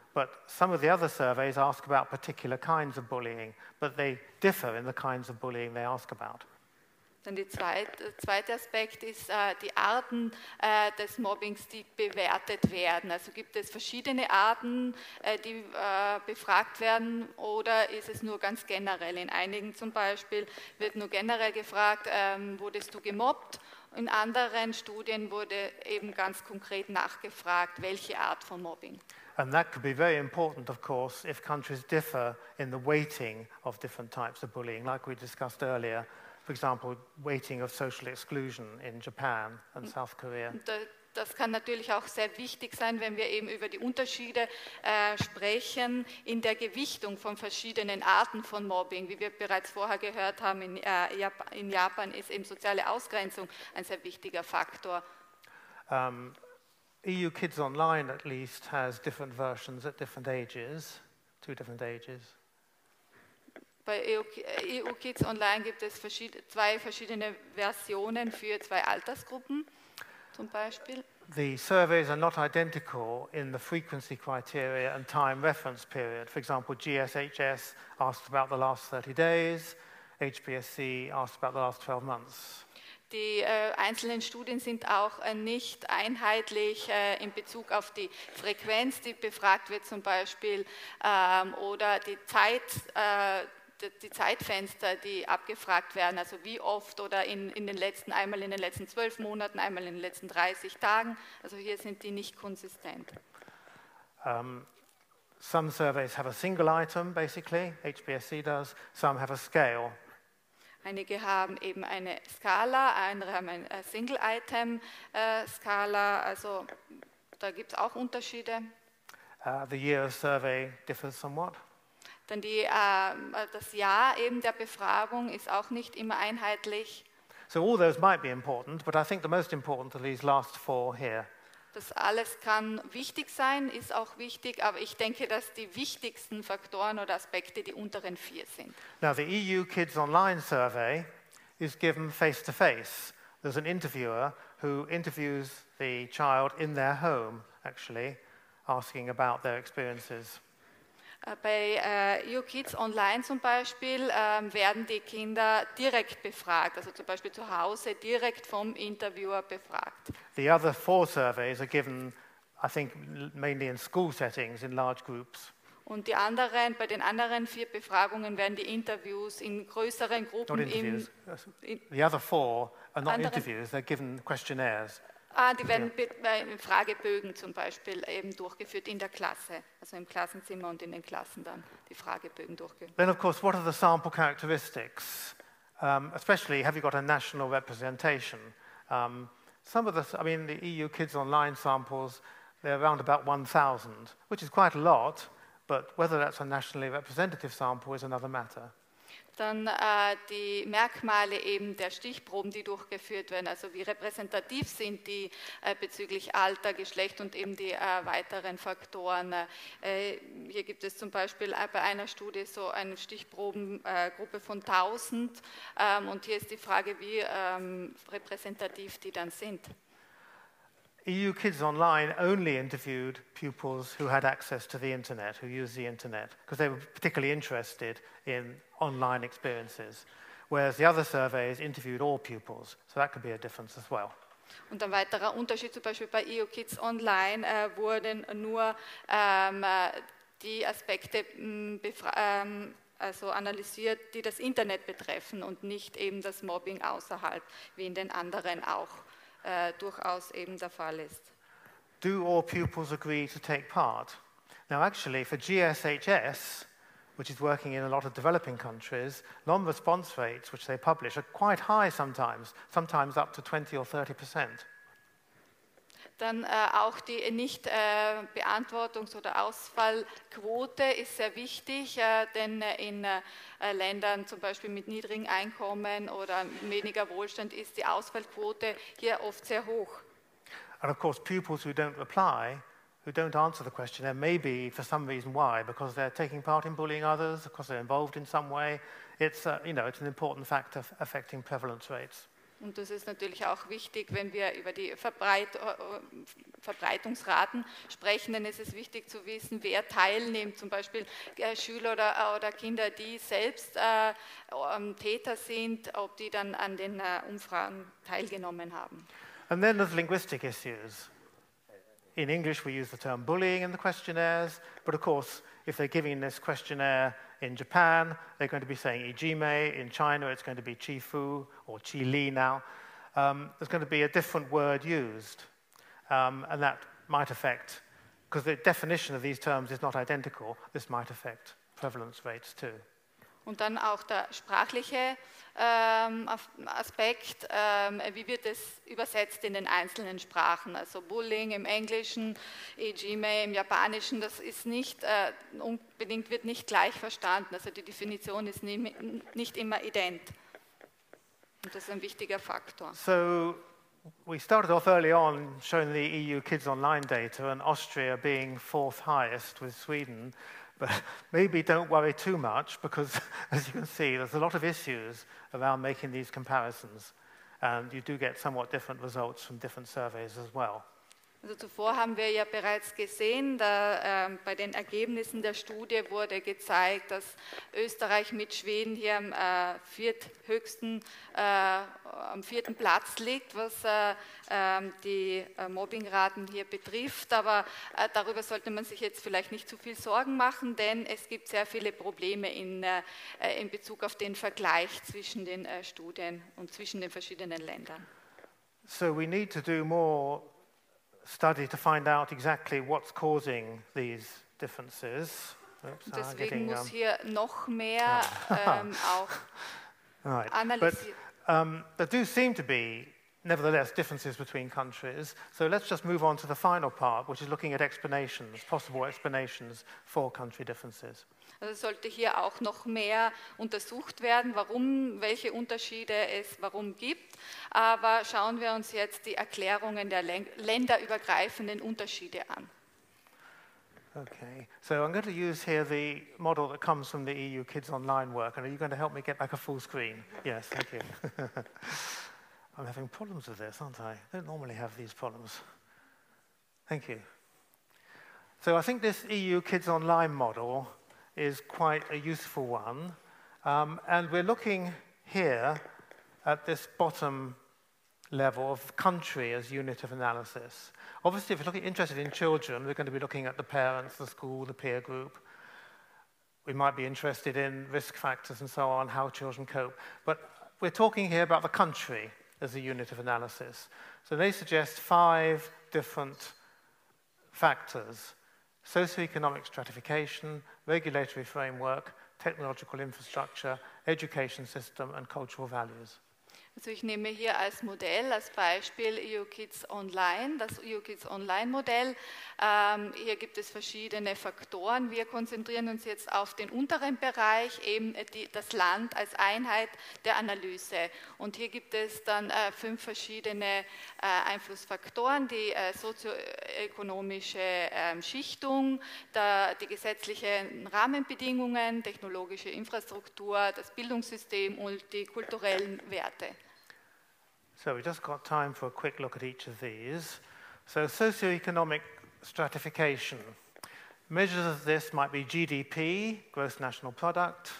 But some of the other surveys ask about particular kinds of bullying, but they differ in the kinds of bullying they ask about. Dann der zweite Aspekt ist die Arten des Mobbings, die bewertet werden. Also gibt es verschiedene Arten, die befragt werden, oder ist es nur ganz generell? In einigen zum Beispiel wird nur generell gefragt, wurdest du gemobbt? In anderen Studien wurde eben ganz konkret nachgefragt, welche Art von Mobbing. And that could be very important, of course, if countries differ in the weighting of different types of bullying, like we discussed earlier. For example, weighting of social exclusion in Japan and South Korea. Das kann natürlich auch sehr wichtig sein, wenn wir eben über die Unterschiede sprechen in der Gewichtung von verschiedenen Arten von Mobbing. Wie wir bereits vorher gehört haben, in Japan ist eben soziale Ausgrenzung ein sehr wichtiger Faktor. EU Kids Online at least has different versions at different ages, 2 different ages. Bei EU Kids Online gibt es zwei verschiedene Versionen für 2 Altersgruppen, zum Beispiel. The surveys are not identical in the frequency criteria and time reference period. For example, GSHS asked about the last 30 days, HBSC asked about the last 12 months. Die einzelnen Studien sind auch nicht einheitlich in Bezug auf die Frequenz, die befragt wird zum Beispiel, oder die Zeitfenster, die abgefragt werden, also wie oft oder einmal in den letzten 12 Monaten, einmal in den letzten 30 Tagen. Also hier sind die nicht konsistent. Some surveys have a single item, basically, HBSC does. Some have a scale. Einige haben eben eine Skala, andere haben eine Single-Item-Skala, also da gibt es auch Unterschiede. The year of survey differs somewhat. Dann das Jahr eben der Befragung ist auch nicht immer einheitlich. So all those might be important, but I think the most important are these last 4 here. Das alles kann wichtig sein, ist auch wichtig, aber ich denke, dass die wichtigsten Faktoren oder Aspekte die unteren 4 sind. Now the EU Kids Online survey is given face-to-face. There's an interviewer who interviews the child in their home, actually, asking about their experiences. Bei EU Kids Online zum Beispiel werden die Kinder direkt befragt, also zum Beispiel zu Hause direkt vom Interviewer befragt. The other 4 surveys are given, I think, mainly in school settings, in large groups. Und bei den anderen 4 Befragungen werden die Interviews in größeren Gruppen. Not interviews. The other 4 are not interviews, they're given questionnaires. Die werden in Fragebögen zum Beispiel eben durchgeführt in der Klasse, also im Klassenzimmer und in den Klassen dann die Fragebögen durchgeführt. Then, of course, what are the sample characteristics? Especially, have you got a national representation? Some of the EU Kids Online samples, they're around about 1,000, which is quite a lot, but whether that's a nationally representative sample is another matter. Dann die Merkmale eben der Stichproben, die durchgeführt werden, also wie repräsentativ sind die bezüglich Alter, Geschlecht und eben die weiteren Faktoren. Hier gibt es zum Beispiel bei einer Studie so eine Stichprobengruppe von 1000 und hier ist die Frage, wie repräsentativ die dann sind. EU Kids Online only interviewed pupils who had access to the internet, who used the internet, because they were particularly interested in online experiences, whereas the other surveys interviewed all pupils, so that could be a difference as well. Und ein weiterer Unterschied zum Beispiel bei EU Kids Online wurden nur die Aspekte analysiert, die das Internet betreffen und nicht eben das Mobbing außerhalb, wie in den anderen auch durchaus eben der Fall ist. Do all pupils agree to take part? Now actually for GSHS, which is working in a lot of developing countries, non-response rates which they publish are quite high sometimes up to 20 or 30%. Dann auch die Nicht-Beantwortungs- oder Ausfallquote ist sehr wichtig, denn in Ländern zum Beispiel mit niedrigem Einkommen oder weniger Wohlstand ist die Ausfallquote hier oft sehr hoch. And of course pupils who don't reply, who don't answer the questionnaire, maybe for some reason why, because they're taking part in bullying others, because they're involved in some way. It's an important factor affecting prevalence rates. Und das ist natürlich auch wichtig, wenn wir über die Verbreitungsraten sprechen, dann ist es wichtig zu wissen, wer teilnimmt, zum Beispiel Schüler oder Kinder, die selbst Täter sind, ob die dann an den Umfragen teilgenommen haben. And then there's linguistic issues. In English, we use the term bullying in the questionnaires, but of course, if they're giving this questionnaire in Japan, they're going to be saying ijime. In China, it's going to be chifu or chili now. There's going to be a different word used, and that might affect, because the definition of these terms is not identical, this might affect prevalence rates too. Und dann auch der sprachliche Aspekt, wie wird es übersetzt in den einzelnen Sprachen, also Bullying im Englischen, ijime im Japanischen, das ist nicht unbedingt, wird nicht gleich verstanden, also die Definition ist nicht immer ident. Und das ist ein wichtiger Faktor. So we started off early on showing the EU Kids Online data and Austria being fourth highest with Sweden. But maybe don't worry too much because, as you can see, there's a lot of issues around making these comparisons. And you do get somewhat different results from different surveys as well. Also zuvor haben wir ja bereits gesehen, bei den Ergebnissen der Studie wurde gezeigt, dass Österreich mit Schweden hier am vierten Platz liegt, was die Mobbingraten hier betrifft. Aber darüber sollte man sich jetzt vielleicht nicht zu viel Sorgen machen, denn es gibt sehr viele Probleme in Bezug auf den Vergleich zwischen den Studien und zwischen den verschiedenen Ländern. So we need to do more study to find out exactly what's causing these differences. Oops, deswegen muss hier noch mehr auch analysiert. There do seem to be, nevertheless, differences between countries. So let's just move on to the final part, which is looking at explanations, possible explanations for country differences. Also sollte hier auch noch mehr untersucht werden, welche Unterschiede es warum gibt. Aber schauen wir uns jetzt die Erklärungen der länderübergreifenden Unterschiede an. Okay, so I'm going to use here the model that comes from the EU Kids Online work. And are you going to help me get back a full screen? Yes, thank you. I'm having problems with this, aren't I? I don't normally have these problems. Thank you. So I think this EU Kids Online model is quite a useful one. And we're looking here at this bottom level of country as unit of analysis. Obviously, if you're interested in children, we're going to be looking at the parents, the school, the peer group. We might be interested in risk factors and so on, how children cope. But we're talking here about the country as a unit of analysis. So they suggest 5 different factors: socioeconomic stratification, regulatory framework, technological infrastructure, education system and cultural values. Also ich nehme hier als Modell, als Beispiel EU Kids Online, das EU Kids Online Modell. Hier gibt es verschiedene Faktoren. Wir konzentrieren uns jetzt auf den unteren Bereich, eben das Land als Einheit der Analyse. Und hier gibt es dann 5 verschiedene Einflussfaktoren: die sozioökonomische Schichtung, die gesetzlichen Rahmenbedingungen, technologische Infrastruktur, das Bildungssystem und die kulturellen Werte. So we just got time for a quick look at each of these. So socioeconomic stratification. Measures of this might be GDP, gross national product,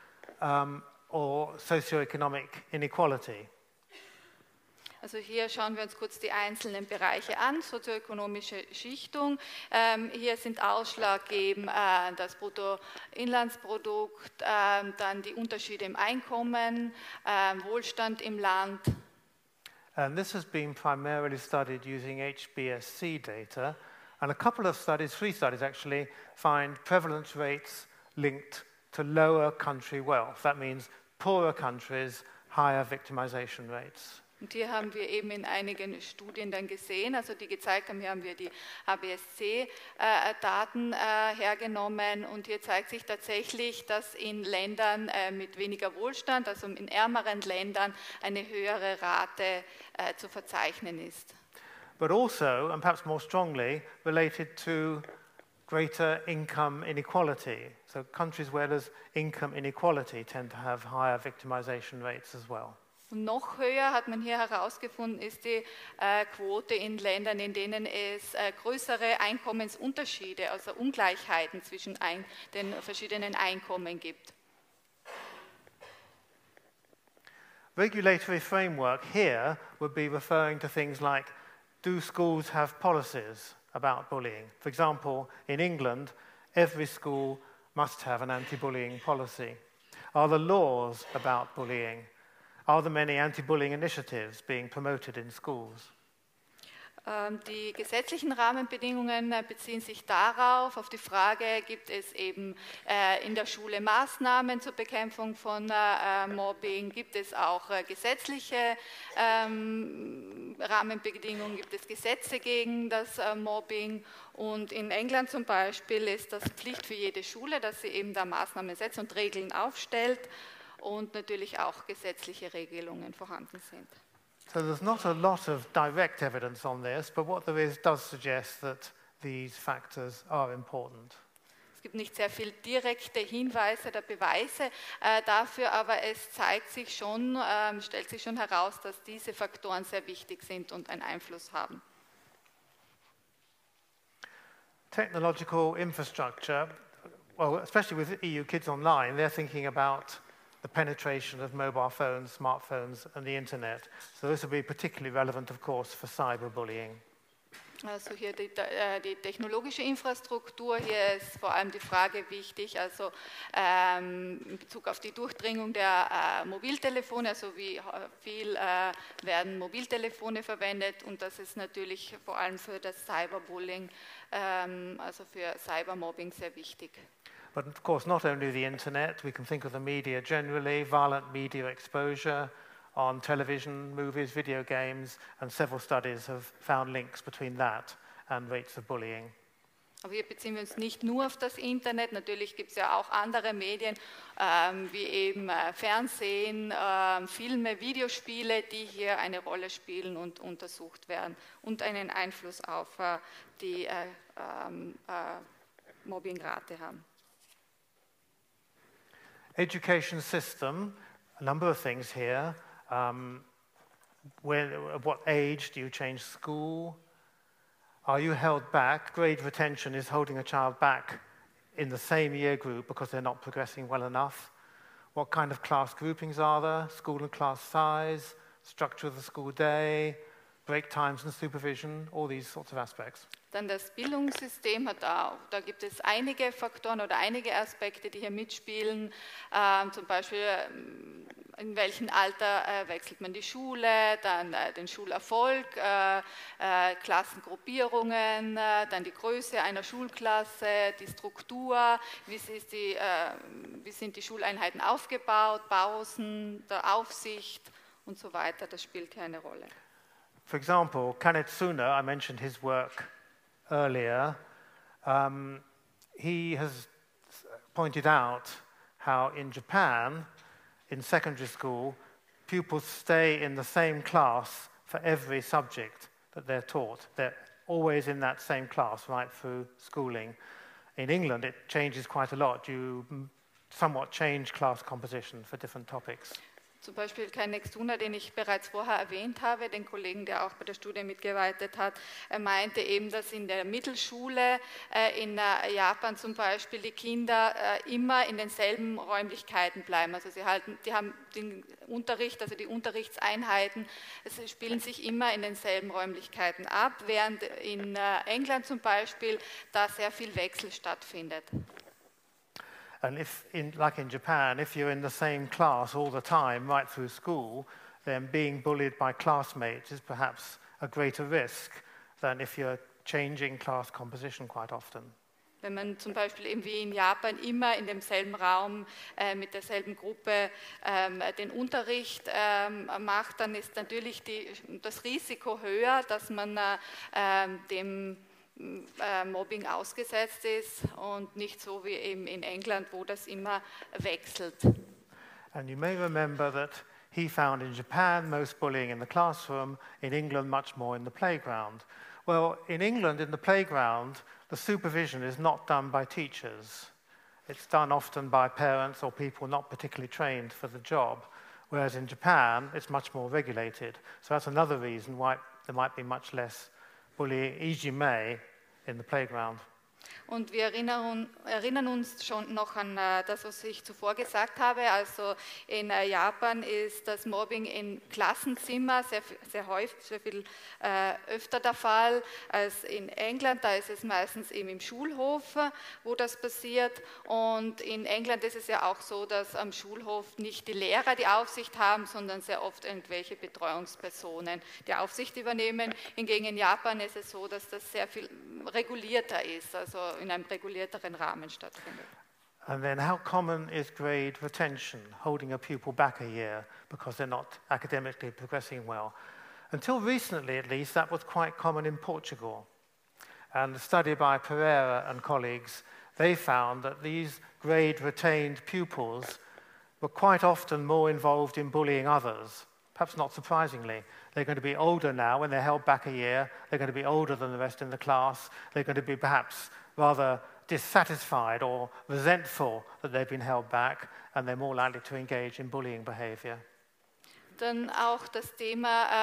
or socioeconomic inequality. Also hier schauen wir uns kurz die einzelnen Bereiche an. Sozioökonomische Schichtung. Hier sind ausschlaggebend das Bruttoinlandsprodukt, dann die Unterschiede im Einkommen, Wohlstand im Land. And this has been primarily studied using HBSC data, and a couple of studies, 3 studies actually, find prevalence rates linked to lower country wealth. That means poorer countries, higher victimization rates. Und hier haben wir eben in einigen Studien dann gesehen, also die gezeigt haben, hier haben wir die HBSC-Daten hergenommen, und hier zeigt sich tatsächlich, dass in Ländern mit weniger Wohlstand, also in ärmeren Ländern, eine höhere Rate zu verzeichnen ist. But also, and perhaps more strongly, related to greater income inequality. So countries where there's income inequality tend to have higher victimization rates as well. Und noch höher hat man hier herausgefunden, ist die Quote in Ländern, in denen es größere Einkommensunterschiede, also Ungleichheiten zwischen den verschiedenen Einkommen gibt. Regulatory framework here would be referring to things like, do schools have policies about bullying? For example, in England, every school must have an anti-bullying policy. Are there laws about bullying? Are there many anti-bullying initiatives being promoted in schools? Die gesetzlichen Rahmenbedingungen beziehen sich darauf, auf die Frage, gibt es eben in der Schule Maßnahmen zur Bekämpfung von Mobbing, gibt es auch gesetzliche Rahmenbedingungen, gibt es Gesetze gegen das Mobbing, und in England zum Beispiel ist das Pflicht für jede Schule, dass sie eben da Maßnahmen setzt und Regeln aufstellt und natürlich auch gesetzliche Regelungen vorhanden sind. So there's not a lot of direct evidence on this, but what there is does suggest that these factors are important. Es gibt nicht sehr viel direkte Hinweise oder Beweise dafür, aber es zeigt sich schon, stellt sich schon heraus, dass diese Faktoren sehr wichtig sind und einen Einfluss haben. Technological infrastructure, well, especially with EU Kids Online, they're thinking about the penetration of mobile phones, smartphones and the internet. So this will be particularly relevant, of course, for cyberbullying. Also hier die technologische Infrastruktur, hier ist vor allem die Frage wichtig, also in Bezug auf die Durchdringung der Mobiltelefone, also wie viel werden Mobiltelefone verwendet, und das ist natürlich vor allem für das Cyberbullying, also für Cybermobbing sehr wichtig. But of course, not only the internet, we can think of the media generally, violent media exposure on television, movies, video games, and several studies have found links between that and rates of bullying. Aber hier beziehen wir uns nicht nur auf das Internet, natürlich gibt es ja auch andere Medien, wie eben Fernsehen, Filme, Videospiele, die hier eine Rolle spielen und untersucht werden und einen Einfluss auf die Mobbingrate haben. Education system, a number of things here. At what age do you change school? Are you held back? Grade retention is holding a child back in the same year group because they're not progressing well enough. What kind of class groupings are there? School and class size, structure of the school day, break times and supervision, all these sorts of aspects. Dann das Bildungssystem hat auch, da gibt es einige Faktoren oder einige Aspekte, die hier mitspielen, zum Beispiel in welchem Alter wechselt man die Schule, dann den Schulerfolg, Klassengruppierungen, dann die Größe einer Schulklasse, die Struktur, wie sind die Schuleinheiten aufgebaut, Pausen, der Aufsicht und so weiter, das spielt hier eine Rolle. For example, Kanetsuna, I mentioned his work earlier, he has pointed out how in Japan, in secondary school, pupils stay in the same class for every subject that they're taught. They're always in that same class right through schooling. In England, it changes quite a lot. You somewhat change class composition for different topics. Zum Beispiel Kanetsuna, den ich bereits vorher erwähnt habe, den Kollegen, der auch bei der Studie mitgearbeitet hat, er meinte eben, dass in der Mittelschule in Japan zum Beispiel die Kinder immer in denselben Räumlichkeiten bleiben. Also die haben den Unterricht, also die Unterrichtseinheiten, spielen sich immer in denselben Räumlichkeiten ab, während in England zum Beispiel da sehr viel Wechsel stattfindet. And like in Japan, if you're in the same class all the time, right through school, then being bullied by classmates is perhaps a greater risk than if you're changing class composition quite often. Wenn man zum Beispiel eben wie in Japan immer in demselben Raum mit derselben Gruppe den Unterricht macht, dann ist natürlich das Risiko höher, dass man dem Mobbing ausgesetzt ist und nicht so wie eben in England, wo das immer wechselt. And you may remember that he found in Japan most bullying in the classroom, in England much more in the playground. Well, in England in the playground, the supervision is not done by teachers. It's done often by parents or people not particularly trained for the job. whereas in Japan, it's much more regulated. So that's another reason why there might be much less bullying, ijime, in the playground. Und wir erinnern uns schon noch an das, was ich zuvor gesagt habe. Also in Japan ist das Mobbing im Klassenzimmer sehr häufig, sehr viel öfter der Fall als in England. Da ist es meistens eben im Schulhof, wo das passiert. Und in England ist es ja auch so, dass am Schulhof nicht die Lehrer die Aufsicht haben, sondern sehr oft irgendwelche Betreuungspersonen die Aufsicht übernehmen. Hingegen in Japan ist es so, dass das sehr viel regulierter ist, also in einem regulierteren Rahmen stattfindet. And then how common is grade retention, holding a pupil back a year because they're not academically progressing well? Until recently, at least, that was quite common in Portugal. And a study by Pereira and colleagues, they found that these grade-retained pupils were quite often more involved in bullying others. Perhaps not surprisingly. They're going to be older now when they're held back a year. They're going to be older than the rest in the class. They're going to be perhaps rather dissatisfied or resentful that they've been held back, and they're more likely to engage in bullying behavior. Dann auch das Thema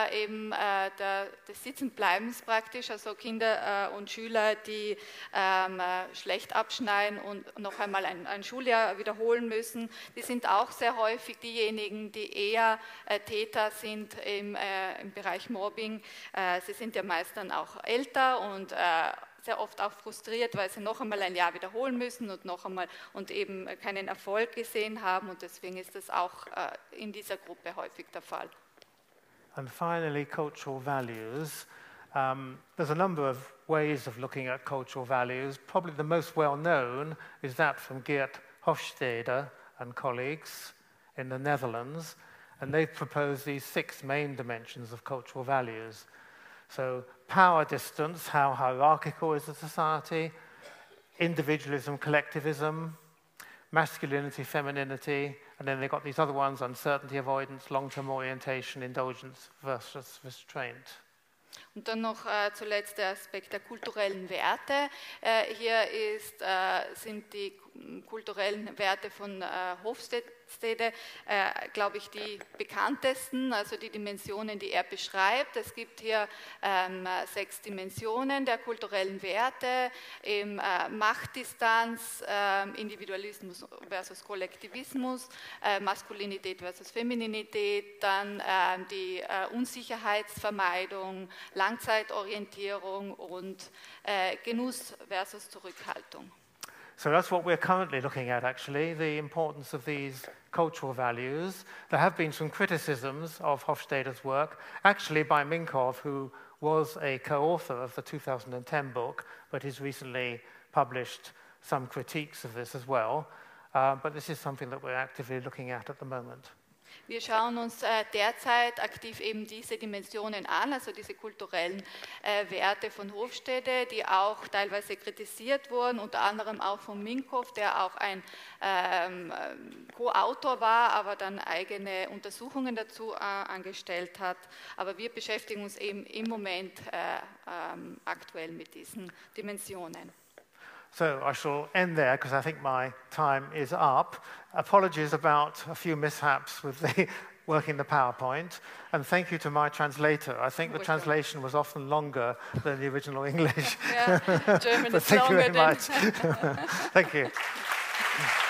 des Sitzenbleibens praktisch, also Kinder und Schüler, die schlecht abschneiden und noch einmal ein Schuljahr wiederholen müssen, die sind auch sehr häufig diejenigen, die eher Täter sind im Bereich Mobbing. Sie sind ja meist dann auch älter und sehr oft auch frustriert, weil sie noch einmal ein Jahr wiederholen müssen und noch einmal und eben keinen Erfolg gesehen haben, und deswegen ist das auch in dieser Gruppe häufig der Fall. And finally, cultural values. There's a number of ways of looking at cultural values. Probably the most well known is that from Geert Hofstede and colleagues in the Netherlands, and they've proposed these 6 main dimensions of cultural values. So power distance, how hierarchical is the society, individualism, collectivism, masculinity, femininity, and then they've got these other ones, uncertainty avoidance, long-term orientation, indulgence versus restraint. Und dann noch zuletzt der Aspekt der kulturellen Werte. Hier sind die kulturellen Werte von Hofstede, glaube ich, die bekanntesten, also die Dimensionen, die er beschreibt. Es gibt hier 6 Dimensionen der kulturellen Werte, eben Machtdistanz, Individualismus versus Kollektivismus, Maskulinität versus Femininität, dann die Unsicherheitsvermeidung, Langzeitorientierung und Genuss versus Zurückhaltung. So that's what we're currently looking at, actually, the importance of these cultural values. There have been some criticisms of Hofstede's work, actually by Minkoff, who was a co-author of the 2010 book, but he's recently published some critiques of this as well. But this is something that we're actively looking at the moment. Wir schauen uns derzeit aktiv eben diese Dimensionen an, also diese kulturellen Werte von Hofstede, die auch teilweise kritisiert wurden, unter anderem auch von Minkoff, der auch ein Co-Autor war, aber dann eigene Untersuchungen dazu angestellt hat. Aber wir beschäftigen uns eben im Moment aktuell mit diesen Dimensionen. So I shall end there because I think my time is up. Apologies about a few mishaps with the working the PowerPoint, and thank you to my translator. I think the translation was often longer than the original English. Yeah, German is thank you longer very much. Thank you.